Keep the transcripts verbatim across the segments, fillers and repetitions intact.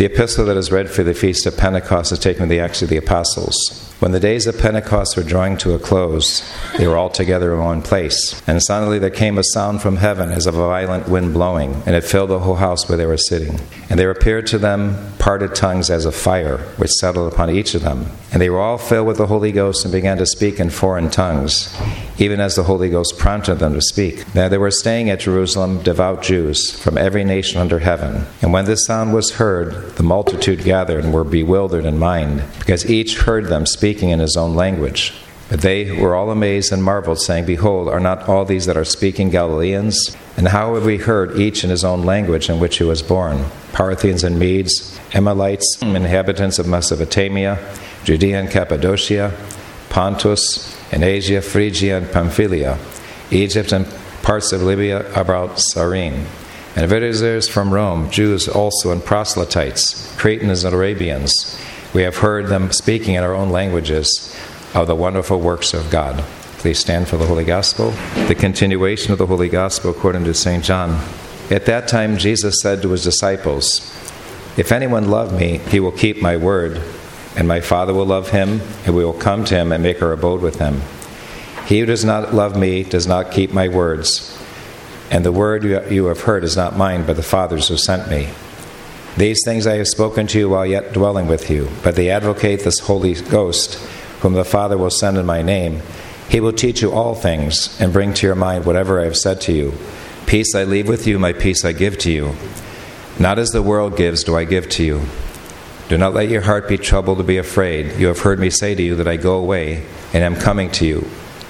The epistle that is read for the Feast of Pentecost is taken from the Acts of the Apostles. When the days of Pentecost were drawing to a close, they were all together in one place. And suddenly there came a sound from heaven as of a violent wind blowing, and it filled the whole house where they were sitting. And there appeared to them parted tongues as of fire, which settled upon each of them. And they were all filled with the Holy Ghost and began to speak in foreign tongues, even as the Holy Ghost prompted them to speak. Now there were staying at Jerusalem devout Jews from every nation under heaven. And when this sound was heard, the multitude gathered and were bewildered in mind, because each heard them speaking in his own language. But they were all amazed and marveled, saying, Behold, are not all these that are speaking Galileans? And how have we heard each in his own language in which he was born? Parthians and Medes, Amalekites, inhabitants of Mesopotamia, Judea and Cappadocia, Pontus and Asia, Phrygia and Pamphylia, Egypt and parts of Libya about Cyrene, and visitors from Rome, Jews also and proselytes, Cretans and Arabians. We have heard them speaking in our own languages of the wonderful works of God. Please stand for the Holy Gospel. The continuation of the Holy Gospel according to Saint John. At that time Jesus said to his disciples, If anyone love me, he will keep my word, and my Father will love him, and we will come to him and make our abode with him. He who does not love me does not keep my words, and the word you have heard is not mine, but the Father's who sent me. These things I have spoken to you while yet dwelling with you, but the Advocate, this Holy Ghost, whom the Father will send in my name, he will teach you all things and bring to your mind whatever I have said to you. Peace I leave with you, my peace I give to you. Not as the world gives do I give to you. Do not let your heart be troubled or be afraid. You have heard me say to you that I go away and am coming to you.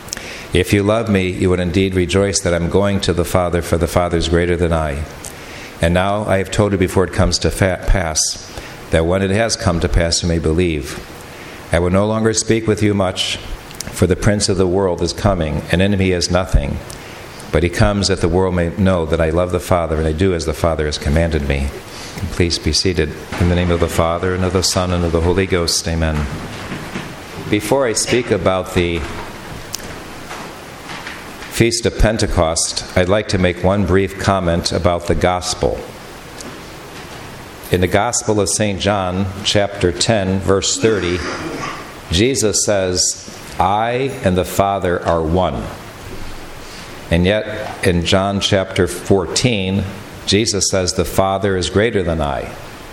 If you love me, you would indeed rejoice that I am going to the Father, for the Father is greater than I. And now I have told you before it comes to pass, that when it has come to pass you may believe. I will no longer speak with you much, for the prince of the world is coming, and in him he has nothing. But he comes that the world may know that I love the Father, and I do as the Father has commanded me. And please be seated. In the name of the Father, and of the Son, and of the Holy Ghost. Amen. Before I speak about the Feast of Pentecost, I'd like to make one brief comment about the Gospel. In the Gospel of Saint John, chapter ten, verse thirty, Jesus says, I and the Father are one. And yet, in John chapter fourteen, Jesus says, the Father is greater than I.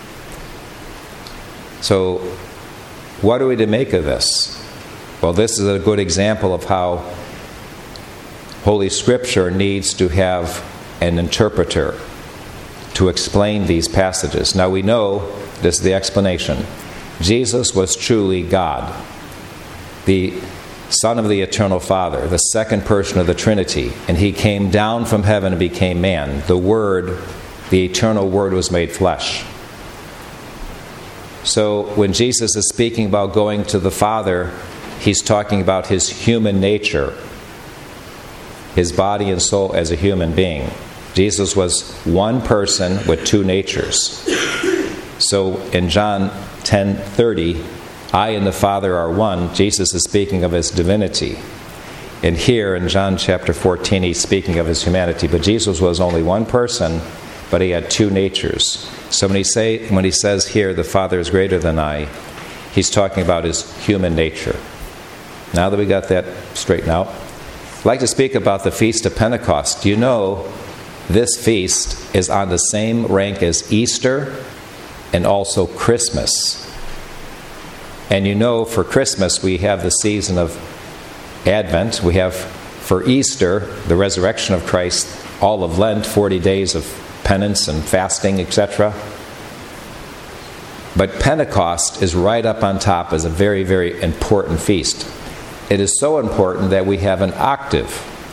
So, what are we to make of this? Well, this is a good example of how Holy Scripture needs to have an interpreter to explain these passages. Now we know, this is the explanation, Jesus was truly God, the Son of the Eternal Father, the second person of the Trinity, and he came down from heaven and became man. The Word, the eternal Word, was made flesh. So when Jesus is speaking about going to the Father, he's talking about his human nature, his body and soul as a human being. Jesus was one person with two natures. So in John ten thirty, I and the Father are one. Jesus is speaking of his divinity. And here in John chapter fourteen, he's speaking of his humanity. But Jesus was only one person, but he had two natures. So when he say when he says here, the Father is greater than I, he's talking about his human nature. Now that we got that straightened out, I'd like to speak about the Feast of Pentecost. You know, this feast is on the same rank as Easter and also Christmas. And you know, for Christmas we have the season of Advent. We have, for Easter, the resurrection of Christ, all of Lent, forty days of penance and fasting, et cetera. But Pentecost is right up on top as a very, very important feast. It is so important that we have an octave.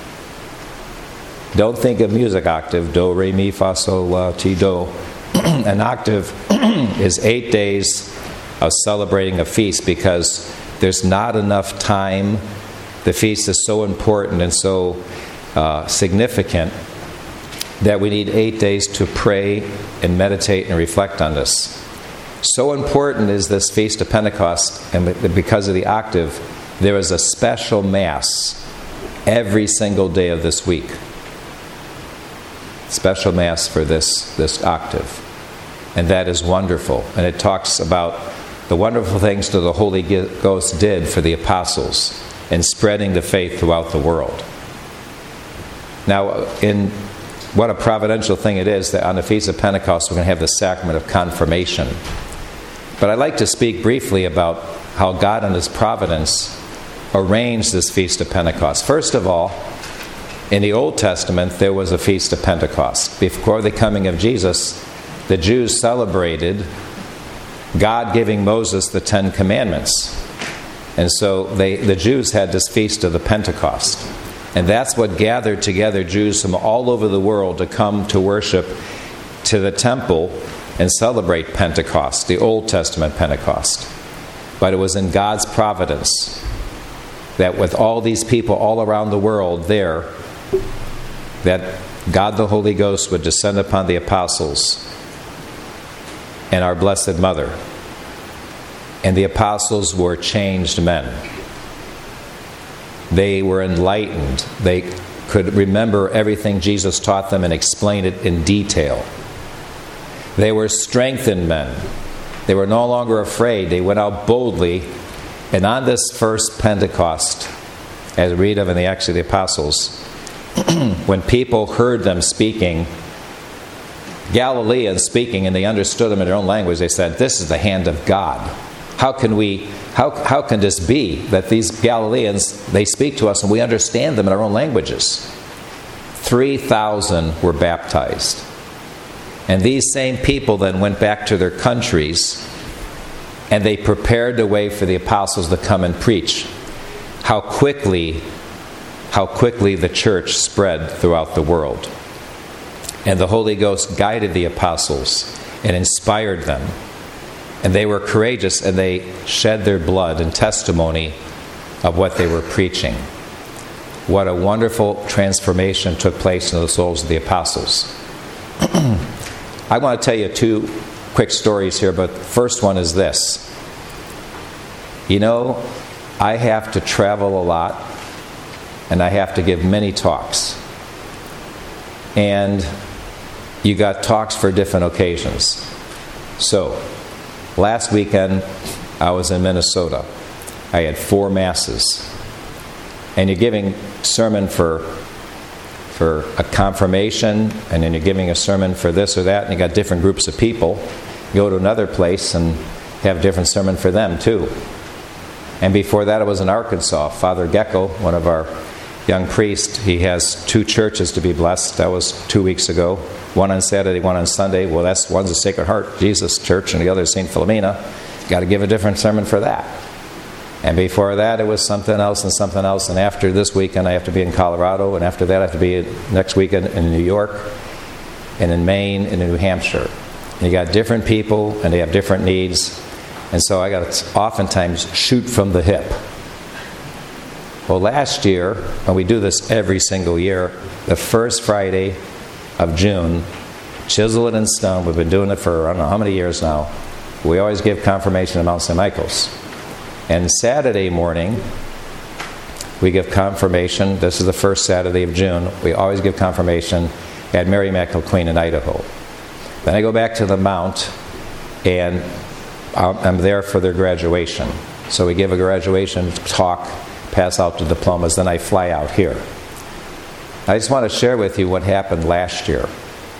Don't think of music octave, do, re, mi, fa, sol, la, ti, do. An octave is eight days of celebrating a feast because there's not enough time. The feast is so important and so uh, significant that we need eight days to pray and meditate and reflect on this. So important is this Feast of Pentecost, and because of the octave, there is a special Mass every single day of this week. Special Mass for this, this octave. and that is wonderful. And it talks about the wonderful things that the Holy Ghost did for the apostles in spreading the faith throughout the world. Now, in what a providential thing it is that on the Feast of Pentecost we're going to have the sacrament of confirmation. But I'd like to speak briefly about how God in His providence arranged this Feast of Pentecost. First of all, in the Old Testament there was a Feast of Pentecost. Before the coming of Jesus, the Jews celebrated God giving Moses the Ten Commandments. And so they, the Jews had this Feast of the Pentecost. And that's what gathered together Jews from all over the world to come to worship to the temple and celebrate Pentecost, the Old Testament Pentecost. But it was in God's providence that with all these people all around the world there, that God the Holy Ghost would descend upon the apostles and our Blessed Mother. And the apostles were changed men. They were enlightened. They could remember everything Jesus taught them and explain it in detail. They were strengthened men. They were no longer afraid. They went out boldly. And on this first Pentecost, as we read of in the Acts of the Apostles, when people heard them speaking, Galileans speaking, and they understood them in their own language, they said, "This is the hand of God. How can we, how, how can this be that these Galileans, they speak to us and we understand them in our own languages?" three thousand were baptized. And these same people then went back to their countries and they prepared the way for the apostles to come and preach. How quickly, how quickly the church spread throughout the world. And the Holy Ghost guided the apostles and inspired them. And they were courageous and they shed their blood in testimony of what they were preaching. What a wonderful transformation took place in the souls of the apostles. I want to tell you two quick stories here, but the first one is this. You know, I have to travel a lot and I have to give many talks. And you got talks for different occasions. So, last weekend I was in Minnesota. I had four masses. And you're giving sermon for for a confirmation, and then you're giving a sermon for this or that, and you got different groups of people. You go to another place and have a different sermon for them too. And before that I was in Arkansas. Father Gecko, one of our young priests, he has two churches to be blessed. That was two weeks ago. One on Saturday, one on Sunday. Well, that's one's the Sacred Heart Jesus Church, and the other is Saint Philomena. You've got to give a different sermon for that. And before that, it was something else and something else. And after this weekend, I have to be in Colorado. And after that, I have to be next weekend in New York, and in Maine, and in New Hampshire. And you got different people, and they have different needs. And so I got to oftentimes shoot from the hip. Well, last year, and we do this every single year, the first Friday of June, chisel it in stone. We've been doing it for I don't know how many years now. We always give confirmation at Mount Saint Michael's. And Saturday morning, we give confirmation. This is the first Saturday of June. We always give confirmation at Mary Immaculate Queen in Idaho. Then I go back to the Mount, and I'm there for their graduation. So we give a graduation talk, pass out the diplomas, then I fly out here. I just want to share with you what happened last year.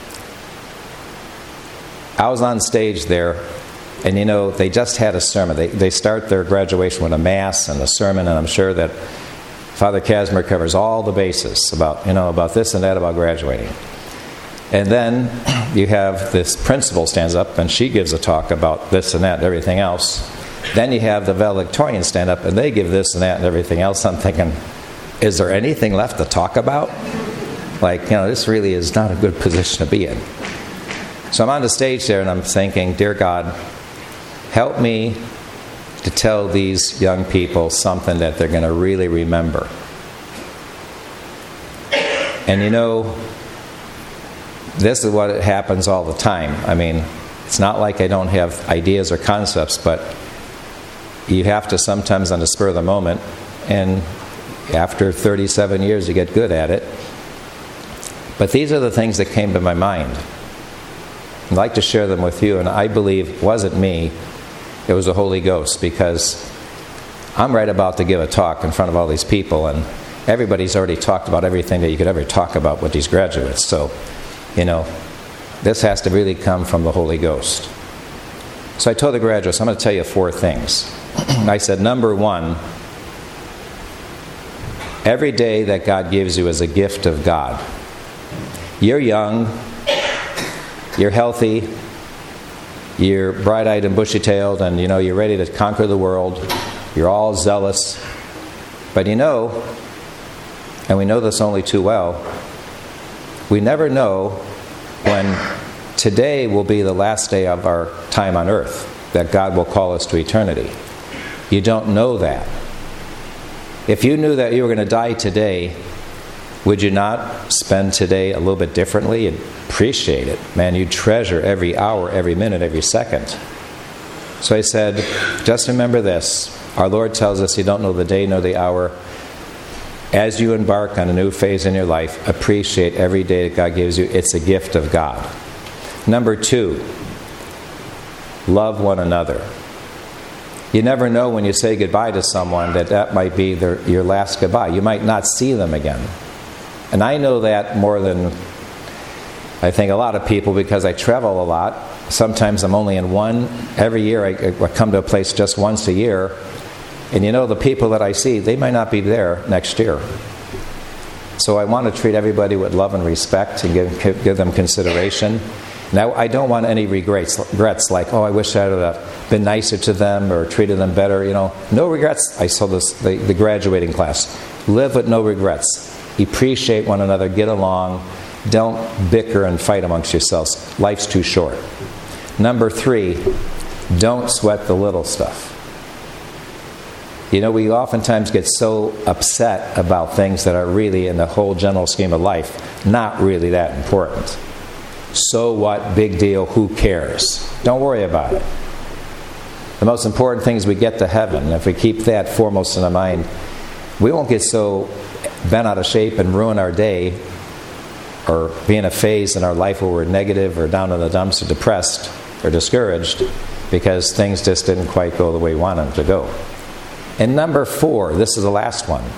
I was on stage there, and you know, they just had a sermon. They they start their graduation with a mass and a sermon, and I'm sure that Father Casimir covers all the bases about, you know, about this and that about graduating. And then you have this principal stands up, and she gives a talk about this and that and everything else. Then you have the valedictorians stand up, and they give this and that and everything else. I'm thinking, is there anything left to talk about? Like, you know, this really is not a good position to be in. So I'm on the stage there, and I'm thinking, dear God, help me to tell these young people something that they're going to really remember. And you know, this is what happens all the time. I mean, it's not like I don't have ideas or concepts, but you have to sometimes on the spur of the moment, and after thirty-seven years you get good at it. But these are the things that came to my mind. I'd like to share them with you, and I believe it wasn't me, it was the Holy Ghost, because I'm right about to give a talk in front of all these people, and everybody's already talked about everything that you could ever talk about with these graduates. So, you know, this has to really come from the Holy Ghost. So I told the graduates, I'm going to tell you four things. I said, number one, every day that God gives you is a gift of God. You're young, you're healthy, you're bright-eyed and bushy-tailed, and you know you're ready to conquer the world. You're all zealous. But you know, and we know this only too well, we never know when today will be the last day of our time on earth, that God will call us to eternity. You don't know that. If you knew that you were going to die today, would you not spend today a little bit differently? You'd appreciate it. Man, you treasure every hour, every minute, every second. So I said, just remember this. Our Lord tells us you don't know the day nor the hour. As you embark on a new phase in your life, appreciate every day that God gives you. It's a gift of God. Number two, love one another. You never know when you say goodbye to someone that that might be their, your last goodbye. You might not see them again. And I know that more than I think a lot of people, because I travel a lot. Sometimes I'm only in one. Every year I, I come to a place just once a year. And you know, the people that I see, they might not be there next year. So I want to treat everybody with love and respect and give, give them consideration. Now, I don't want any regrets, regrets like, oh, I wish I would have been nicer to them or treated them better. You know, no regrets. I saw this, the, the graduating class. Live with no regrets. Appreciate one another. Get along. Don't bicker and fight amongst yourselves. Life's too short. Number three, don't sweat the little stuff. You know, we oftentimes get so upset about things that are really, in the whole general scheme of life, not really that important. So what? Big deal. Who cares? Don't worry about it. The most important thing is we get to heaven. If we keep that foremost in our mind, we won't get so bent out of shape and ruin our day, or be in a phase in our life where we're negative or down in the dumps or depressed or discouraged because things just didn't quite go the way we wanted them to go. And number four, this is the last one.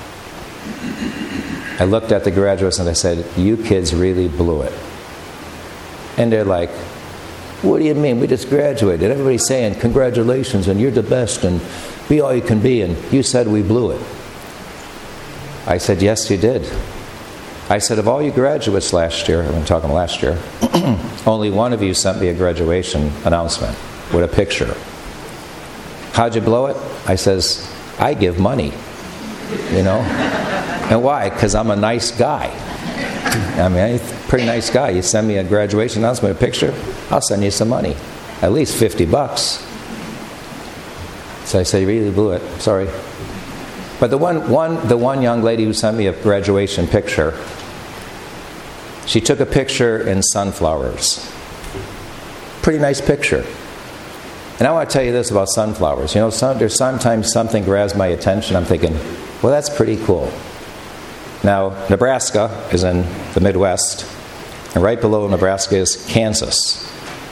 I looked at the graduates and I said, you kids really blew it. And they're like, what do you mean? We just graduated. Everybody's saying, congratulations, and you're the best, and be all you can be, and you said we blew it. I said, yes, you did. I said, of all you graduates last year, I've been talking last year, only one of you sent me a graduation announcement with a picture. How'd you blow it? I says, I give money, you know. And why? Because I'm a nice guy. I mean, I'm a pretty nice guy. You send me a graduation announcement, a picture, I'll send you some money. At least fifty bucks. So I said, you really blew it. Sorry. But the one, one, the one young lady who sent me a graduation picture, she took a picture in sunflowers. Pretty nice picture. And I want to tell you this about sunflowers. You know, some, there's sometimes something grabs my attention. I'm thinking, well, that's pretty cool. Now, Nebraska is in the Midwest, and right below Nebraska is Kansas.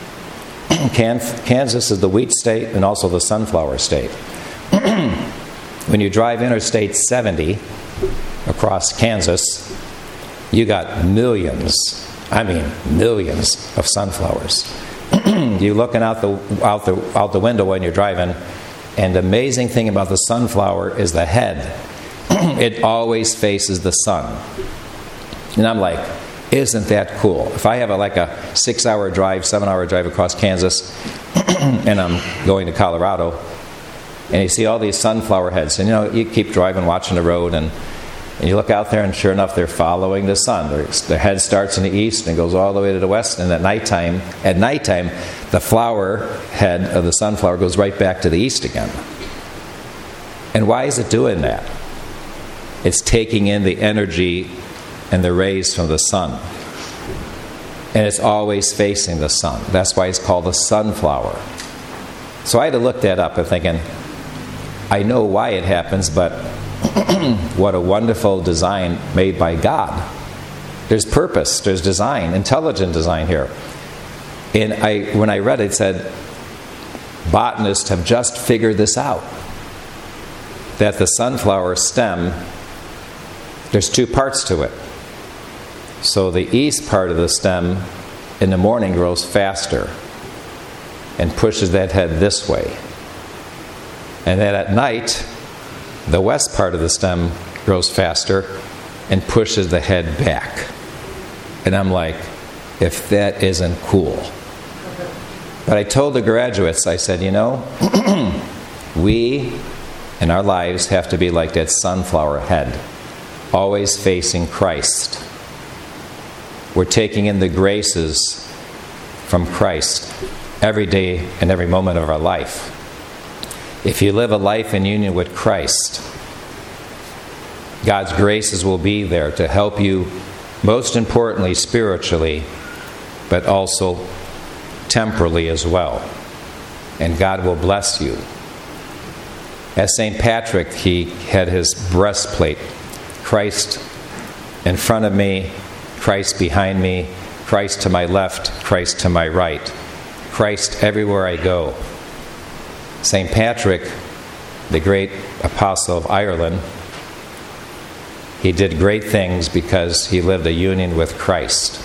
Kansas is the wheat state and also the sunflower state. When you drive Interstate seventy across Kansas, you got millions, I mean millions of sunflowers. You're looking out the, out, the, out the window when you're driving, and the amazing thing about the sunflower is the head. It always faces the sun. And I'm like, isn't that cool? If I have a, like a six-hour drive, seven-hour drive across Kansas, and I'm going to Colorado, and you see all these sunflower heads, and you know, you keep driving, watching the road, and, and you look out there, and sure enough, they're following the sun. Their, their head starts in the east and goes all the way to the west, and at nighttime, at nighttime, the flower head of the sunflower goes right back to the east again. And why is it doing that? It's taking in the energy and the rays from the sun. And it's always facing the sun. That's why it's called a sunflower. So I had to look that up and thinking, I know why it happens, but what a wonderful design made by God. There's purpose, there's design, intelligent design here. And I, when I read it, it said, botanists have just figured this out. That the sunflower stem, there's two parts to it. So the east part of the stem in the morning grows faster and pushes that head this way. And then at night, the west part of the stem grows faster and pushes the head back. And I'm like, if that isn't cool. But I told the graduates, I said, you know, we in our lives have to be like that sunflower head, always facing Christ. We're taking in the graces from Christ every day and every moment of our life. If you live a life in union with Christ, God's graces will be there to help you, most importantly spiritually, but also temporally as well. And God will bless you. As Saint Patrick, he had his breastplate, Christ in front of me, Christ behind me, Christ to my left, Christ to my right, Christ everywhere I go. Saint Patrick, the great apostle of Ireland, he did great things because he lived a union with Christ.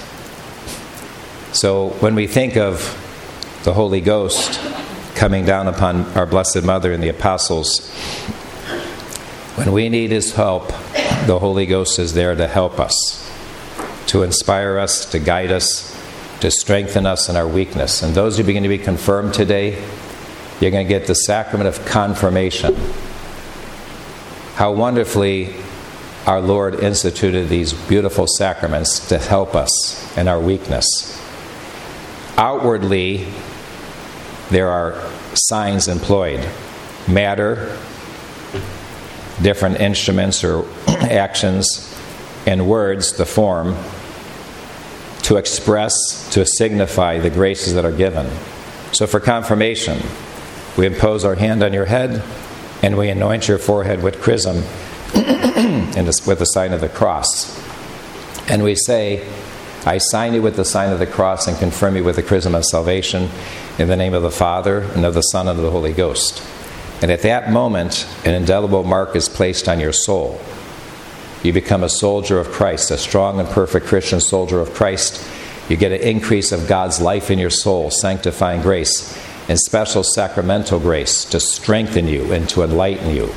So when we think of the Holy Ghost coming down upon our Blessed Mother and the apostles, when we need his help, the Holy Ghost is there to help us, to inspire us, to guide us, to strengthen us in our weakness. And those who begin to be confirmed today, you're going to get the sacrament of confirmation. How wonderfully our Lord instituted these beautiful sacraments to help us in our weakness. Outwardly, there are signs employed. Matter, different instruments or actions, and words, the form, to express, to signify the graces that are given. So for confirmation, we impose our hand on your head, and we anoint your forehead with chrism and with the sign of the cross. And we say, I sign you with the sign of the cross and confirm you with the chrism of salvation in the name of the Father, and of the Son, and of the Holy Ghost. And at that moment, an indelible mark is placed on your soul. You become a soldier of Christ, a strong and perfect Christian soldier of Christ. You get an increase of God's life in your soul, sanctifying grace, and special sacramental grace to strengthen you and to enlighten you.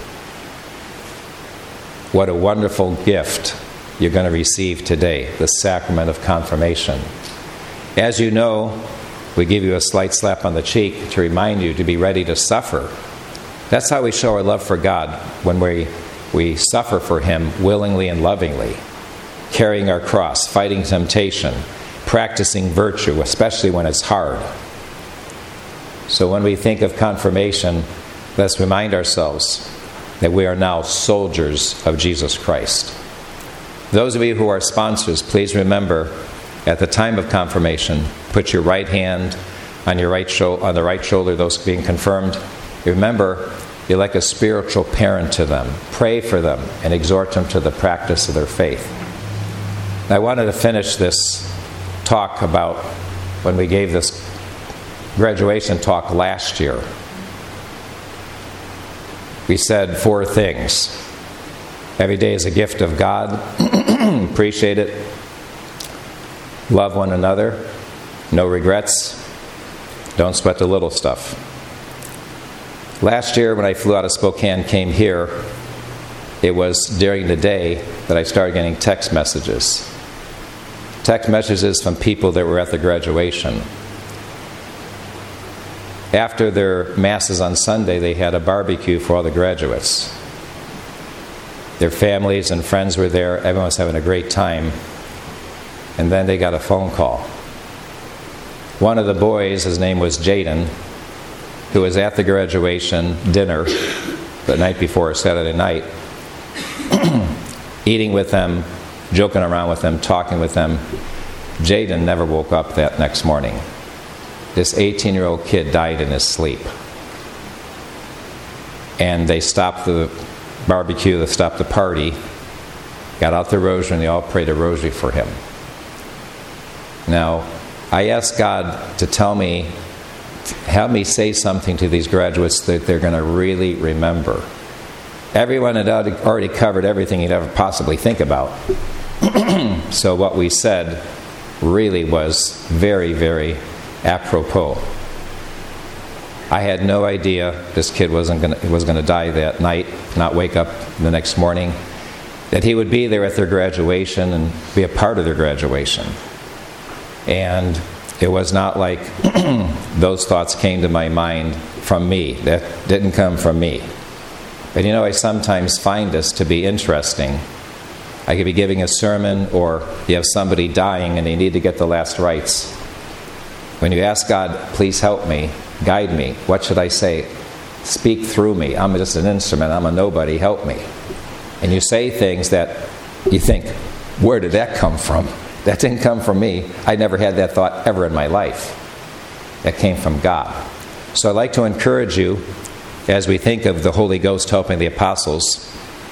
What a wonderful gift you're going to receive today, the sacrament of confirmation. As you know, we give you a slight slap on the cheek to remind you to be ready to suffer. That's how we show our love for God, when we, we suffer for him willingly and lovingly, carrying our cross, fighting temptation, practicing virtue, especially when it's hard. So when we think of confirmation, let's remind ourselves that we are now soldiers of Jesus Christ. Those of you who are sponsors, please remember, at the time of confirmation, put your right hand on your right sho- on the right shoulder, those being confirmed. Remember, you're like a spiritual parent to them. Pray for them and exhort them to the practice of their faith. I wanted to finish this talk about when we gave this graduation talk last year. We said four things. Every day is a gift of God. Appreciate it. Love one another. No regrets. Don't sweat the little stuff. Last year when I flew out of Spokane, came here, it was during the day that I started getting text messages. Text messages from people that were at the graduation. After their masses on Sunday, they had a barbecue for all the graduates. Their families and friends were there. Everyone was having a great time. And then they got a phone call. One of the boys, his name was Jaden, who was at the graduation dinner the night before, Saturday night, eating with them, joking around with them, talking with them. Jaden never woke up that next morning. This eighteen-year-old kid died in his sleep. And they stopped the barbecue, they stopped the party, got out the rosary, and they all prayed a rosary for him. Now, I asked God to tell me, have me say something to these graduates that they're going to really remember. Everyone had already covered everything you'd ever possibly think about. So what we said really was very, very apropos. I had no idea this kid wasn't going to, was going to die that night, not wake up the next morning, that he would be there at their graduation and be a part of their graduation. And it was not like those thoughts came to my mind from me. That didn't come from me. But you know, I sometimes find this to be interesting. I could be giving a sermon, or you have somebody dying and you need to get the last rites. When you ask God, please help me, guide me, what should I say? Speak through me. I'm just an instrument. I'm a nobody. Help me. And you say things that you think, where did that come from? That didn't come from me. I never had that thought ever in my life. That came from God. So I'd like to encourage you, as we think of the Holy Ghost helping the apostles,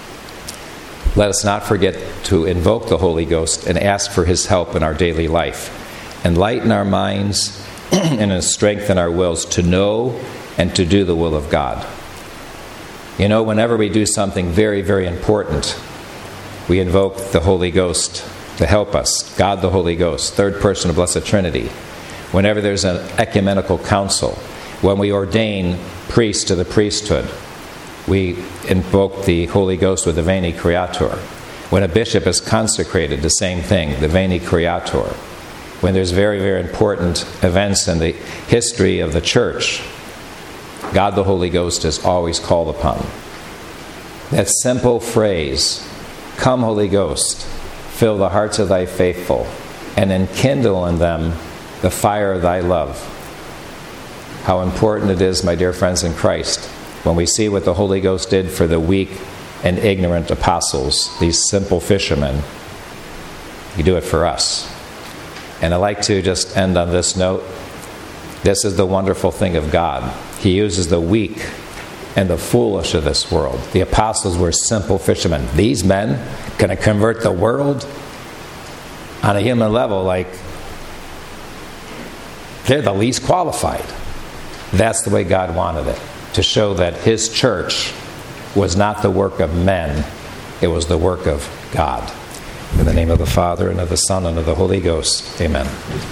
let us not forget to invoke the Holy Ghost and ask for His help in our daily life. Enlighten our minds and strengthen our wills to know and to do the will of God. You know, whenever we do something very, very important, we invoke the Holy Ghost to help us. God the Holy Ghost, third person of Blessed Trinity. Whenever there's an ecumenical council, when we ordain priests to the priesthood, we invoke the Holy Ghost with the Veni Creator. When a bishop is consecrated, the same thing, the Veni Creator. When there's very, very important events in the history of the church, God the Holy Ghost is always called upon. That simple phrase, come Holy Ghost, fill the hearts of thy faithful, and enkindle in them the fire of thy love. How important it is, my dear friends in Christ, when we see what the Holy Ghost did for the weak and ignorant apostles, these simple fishermen. You do it for us. And I'd like to just end on this note. This is the wonderful thing of God. He uses the weak and the foolish of this world. The apostles were simple fishermen. These men going to convert the world on a human level, like they're the least qualified. That's the way God wanted it, to show that His church was not the work of men, it was the work of God. In the name of the Father, and of the Son, and of the Holy Ghost. Amen.